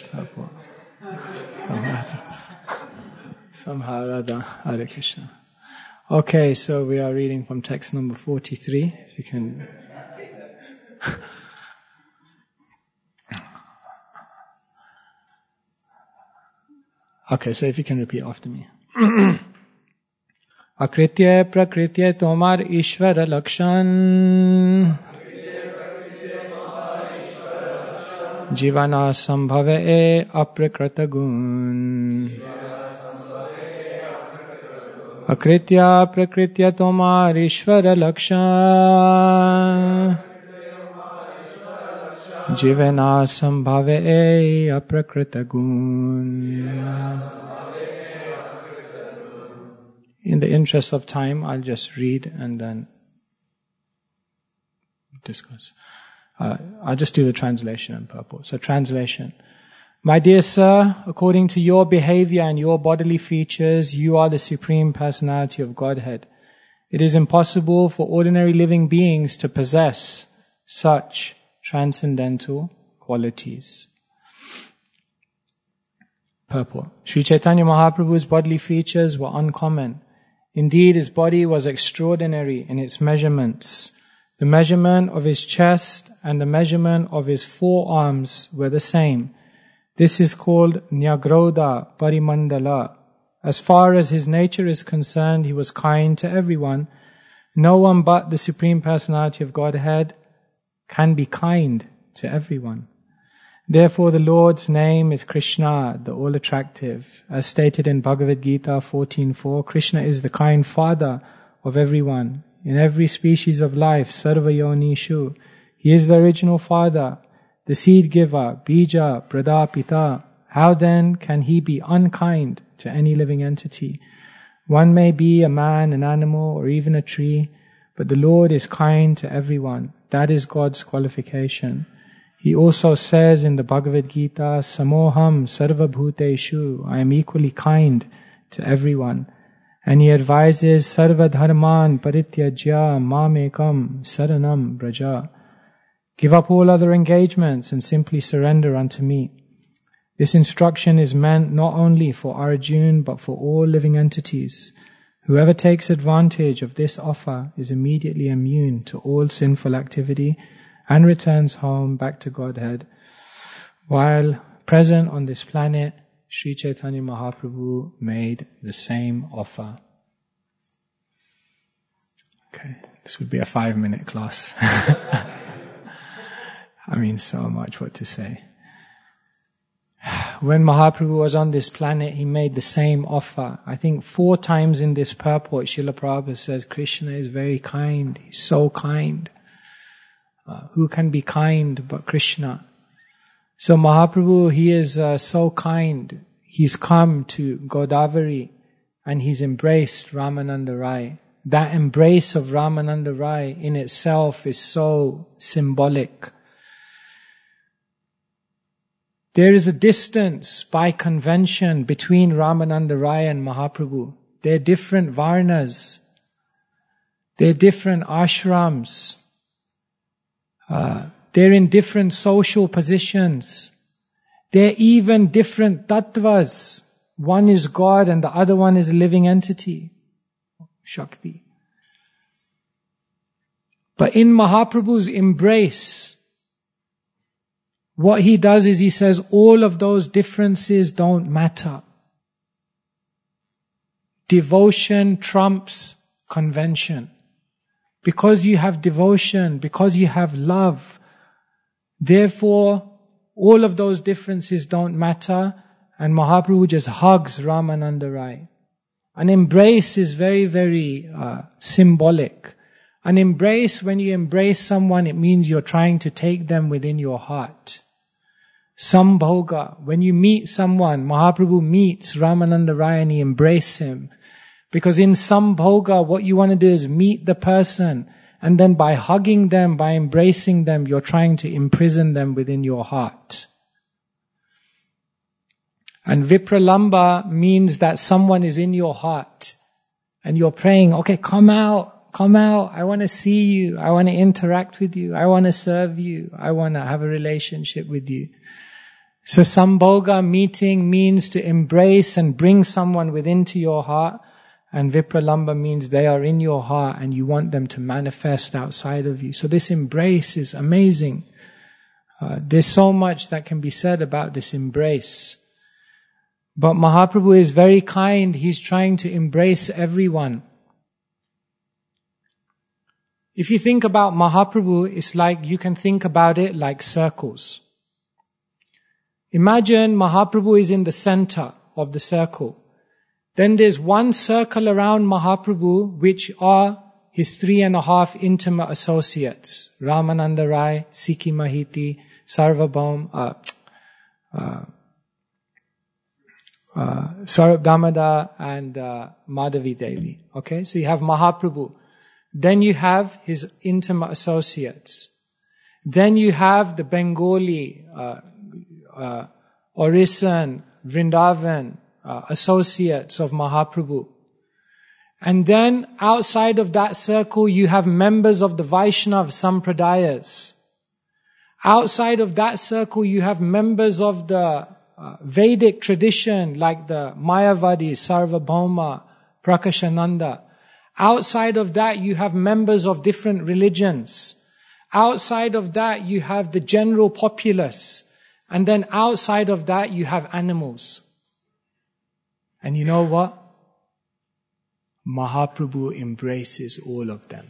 Somehow or other, Hare Krishna. Okay, so we are reading from text number forty-three. If you can. Okay, so if you can repeat after me. Akritya prakritya tomar ishvara lakshan jivana sambhave e aprakrita gun. Akritya prakritya tomar ishvara lakshan jivana sambhave e aprakrita gun. In the interest of time, I'll just read and then discuss. Uh, I'll just do the translation and purport. So translation. My dear sir, according to your behavior and your bodily features, you are the Supreme Personality of Godhead. It is impossible for ordinary living beings to possess such transcendental qualities. Purport. Sri Chaitanya Mahaprabhu's bodily features were uncommon. Indeed, his body was extraordinary in its measurements. The measurement of his chest and the measurement of his forearms were the same. This is called Nyagroda Parimandala. As far as his nature is concerned, he was kind to everyone. No one but the Supreme Personality of Godhead can be kind to everyone. Therefore, the Lord's name is Krishna, the all-attractive. As stated in Bhagavad Gita fourteen four, Krishna is the kind father of everyone. In every species of life, Sarva Yonishu, he is the original father, the seed giver, Bija, Prada, Pita. How then can he be unkind to any living entity? One may be a man, an animal, or even a tree, but the Lord is kind to everyone. That is God's qualification. He also says in the Bhagavad Gita, Samoham sarva bhuteshu, I am equally kind to everyone. And he advises, Sarva dharman parityajya mamekam saranam braja. Give up all other engagements and simply surrender unto me. This instruction is meant not only for Arjuna, but for all living entities. Whoever takes advantage of this offer is immediately immune to all sinful activity and returns home back to Godhead. While present on this planet, Sri Chaitanya Mahaprabhu made the same offer. Okay, this would be a five-minute class. I mean, so much what to say. When Mahaprabhu was on this planet, he made the same offer. I think four times in this purport, Srila Prabhupada says, Krishna is very kind. He's so kind. Uh, who can be kind but Krishna? So Mahaprabhu, he is uh, so kind. He's come to Godavari and he's embraced Ramananda Rai. That embrace of Ramananda Rai in itself is so symbolic. There is a distance by convention between Ramananda Rai and Mahaprabhu. They're different varnas. They're different ashrams. Uh, they're in different social positions. They're even different tattvas. One is God and the other one is a living entity, Shakti. But in Mahaprabhu's embrace, what he does is he says all of those differences don't matter. Devotion trumps convention. Because you have devotion, because you have love. Therefore, all of those differences don't matter, and Mahaprabhu just hugs Ramananda Rai. An embrace is very, very uh, symbolic. An embrace, when you embrace someone, it means you're trying to take them within your heart. Sambhoga, when you meet someone, Mahaprabhu meets Ramananda Rai and he embraces him. Because in Sambhoga, what you want to do is meet the person, and then by hugging them, by embracing them, you're trying to imprison them within your heart. And Vipralamba means that someone is in your heart, and you're praying, okay, come out, come out, I want to see you, I want to interact with you, I want to serve you, I want to have a relationship with you. So Sambhoga, meeting, means to embrace and bring someone within to your heart. And Vipralamba means they are in your heart and you want them to manifest outside of you. So this embrace is amazing. Uh, there's so much that can be said about this embrace. But Mahaprabhu is very kind. He's trying to embrace everyone. If you think about Mahaprabhu, it's like, you can think about it like circles. Imagine Mahaprabhu is in the center of the circle. Then there's one circle around Mahaprabhu, which are his three and a half intimate associates. Ramananda Rai, Sikhi Mahiti, Sarvabhaum, uh, uh, uh, Swarup Damodar, and uh, Madhavi Devi. Okay, so you have Mahaprabhu. Then you have his intimate associates. Then you have the Bengali, uh, uh, Orisan, Vrindavan, Uh, associates of Mahaprabhu. And then outside of that circle you have members of the Vaishnav Sampradayas. Outside of that circle you have members of the uh, Vedic tradition like the Mayavadi, Sarvabhauma, Prakashananda. Outside of that you have members of different religions. Outside of that you have the general populace. And then outside of that you have animals. And you know what? Mahaprabhu embraces all of them.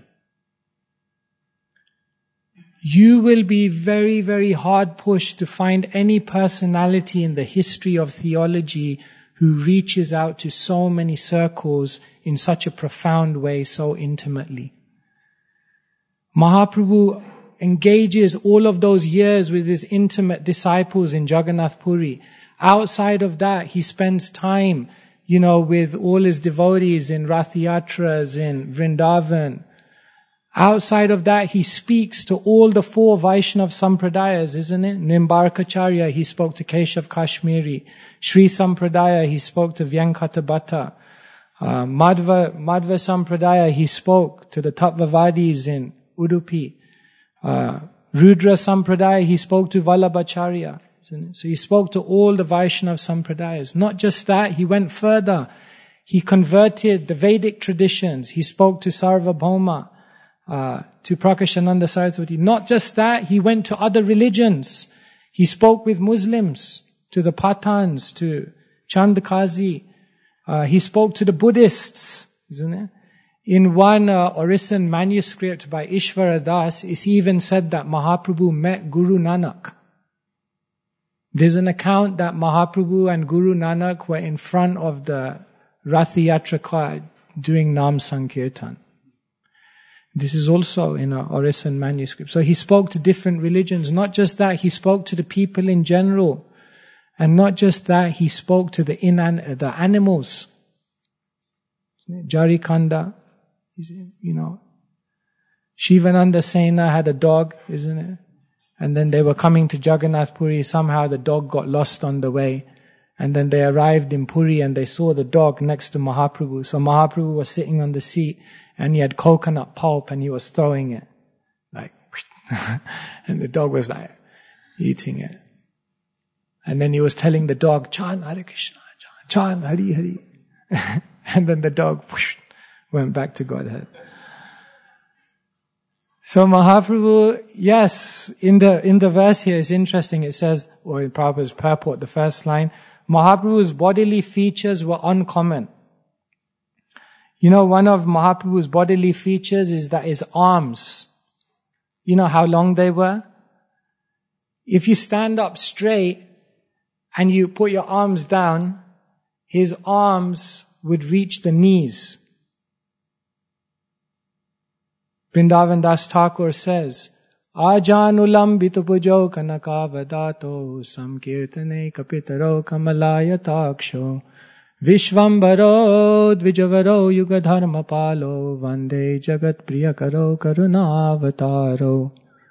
You will be very, very hard pushed to find any personality in the history of theology who reaches out to so many circles in such a profound way, so intimately. Mahaprabhu engages all of those years with his intimate disciples in Jagannath Puri. Outside of that, he spends time, you know, with all his devotees in Rath Yatras, in Vrindavan. Outside of that, he speaks to all the four Vaishnav Sampradayas, isn't it? Nimbarkacharya, he spoke to Keshav Kashmiri. Sri Sampradaya, he spoke to Vyankata uh, Madhva, Madhva Sampradaya, he spoke to the Tattvavadis in Udupi. Uh, Rudra Sampradaya, he spoke to Vallabhacharya. So he spoke to all the Vaishnav Sampradayas. Not just that, he went further. He converted the Vedic traditions. He spoke to Sarvabhauma, uh, to Prakashananda Saraswati. Not just that, he went to other religions. He spoke with Muslims, to the Pathans, to Chandakazi. Uh, he spoke to the Buddhists, isn't it? In one uh, Orisan manuscript by Ishvara Das, it's even said that Mahaprabhu met Guru Nanak. There's an account that Mahaprabhu and Guru Nanak were in front of the Rath Yatra car doing Nam Sankirtan. This is also in an Orisan manuscript. So he spoke to different religions. Not just that, he spoke to the people in general. And not just that, he spoke to the inan- the animals. Jarikanda, you know. Shivananda Sena had a dog, isn't it? And then they were coming to Jagannath Puri. Somehow the dog got lost on the way. And then they arrived in Puri and they saw the dog next to Mahaprabhu. So Mahaprabhu was sitting on the seat and he had coconut pulp and he was throwing it. Like, and the dog was like eating it. And then he was telling the dog, chant Hare Krishna, chant, chant Hari Hari. And then the dog whoosh, went back to Godhead. So Mahaprabhu, yes, in the in the verse here, it's interesting. It says, or in Prabhupada's purport, the first line, Mahaprabhu's bodily features were uncommon. You know, one of Mahaprabhu's bodily features is that his arms, you know how long they were? If you stand up straight and you put your arms down, his arms would reach the knees. Vrindavan Das Thakur says, Ajanulambita pujo kanakavadato samkirtane kapitaro kamalaya taksho Vishvambaro dvijavaro yugadharma palo vande jagat priyakaro karunavataro.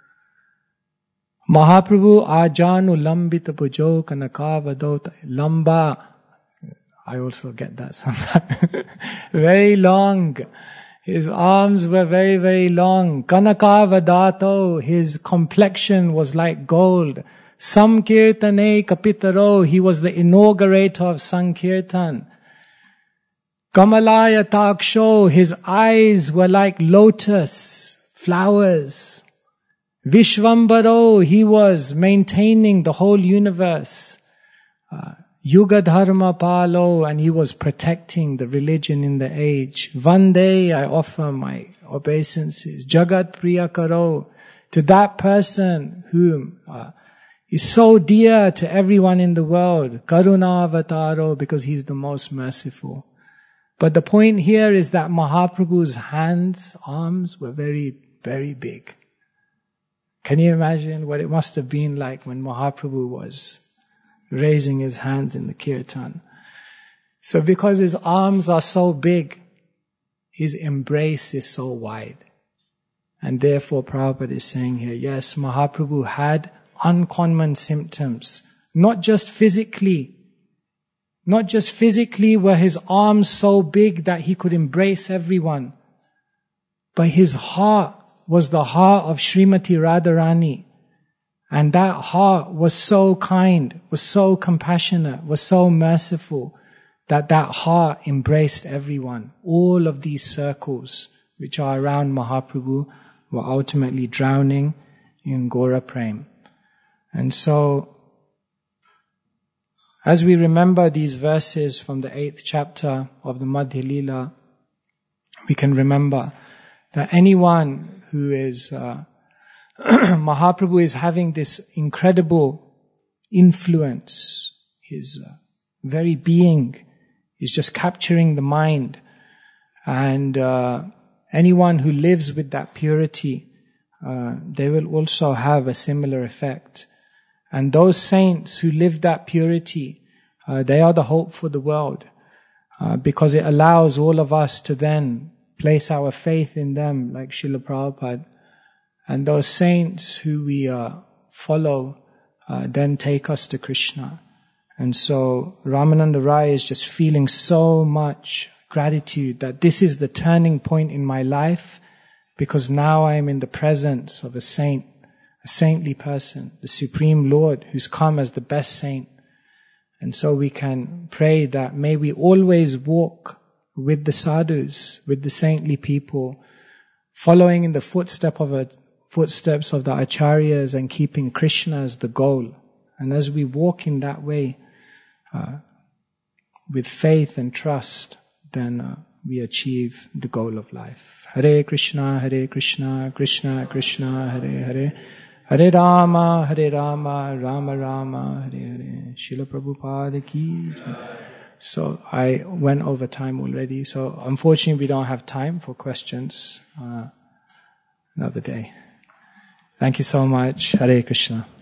Mahaprabhu ajanu lambita pujo kanakavadota. Lamba. I also get that sometimes. Very long. His arms were very, very long. Kanakavadato. His complexion was like gold. Samkirtane kapitaro, he was the inaugurator of Sankirtan. Kamalaya taksho, his eyes were like lotus flowers. Vishvambaro, he was maintaining the whole universe. Uh, Yuga Dharma Palo, and he was protecting the religion in the age. Vande, I offer my obeisances. Jagat Priyakaro, to that person whom uh, is so dear to everyone in the world. Karuna Avataro, because he's the most merciful. But the point here is that Mahaprabhu's hands, arms were very, very big. Can you imagine what it must have been like when Mahaprabhu was raising his hands in the kirtan? So because his arms are so big, his embrace is so wide. And therefore Prabhupada is saying here, yes, Mahaprabhu had uncommon symptoms, not just physically. Not just physically were his arms so big that he could embrace everyone, but his heart was the heart of Srimati Radharani. And that heart was so kind, was so compassionate, was so merciful, that that heart embraced everyone. All of these circles which are around Mahaprabhu were ultimately drowning in Gora Prem. And so, as we remember these verses from the eighth chapter of the Madhya Lila, we can remember that anyone who is, uh, Mahaprabhu is having this incredible influence. His uh, very being is just capturing the mind. And uh, anyone who lives with that purity, uh, they will also have a similar effect. And those saints who live that purity, uh, they are the hope for the world, uh, because it allows all of us to then place our faith in them, like Srila Prabhupada. And those saints who we uh, follow uh, then take us to Krishna. And so Ramananda Rai is just feeling so much gratitude that this is the turning point in my life, because now I am in the presence of a saint, a saintly person, the Supreme Lord who's come as the best saint. And so we can pray that may we always walk with the sadhus, with the saintly people, following in the footstep of a, footsteps of the acharyas and keeping Krishna as the goal. And as we walk in that way, uh, with faith and trust, then uh, we achieve the goal of life. Hare Krishna, Hare Krishna, Krishna Krishna, Hare Hare, Hare Rama, Hare Rama, Rama Rama, Hare Hare. Srila Prabhupada ki jai. So I went over time already. So unfortunately we don't have time for questions. Uh, another day. Thank you so much. Hare Krishna.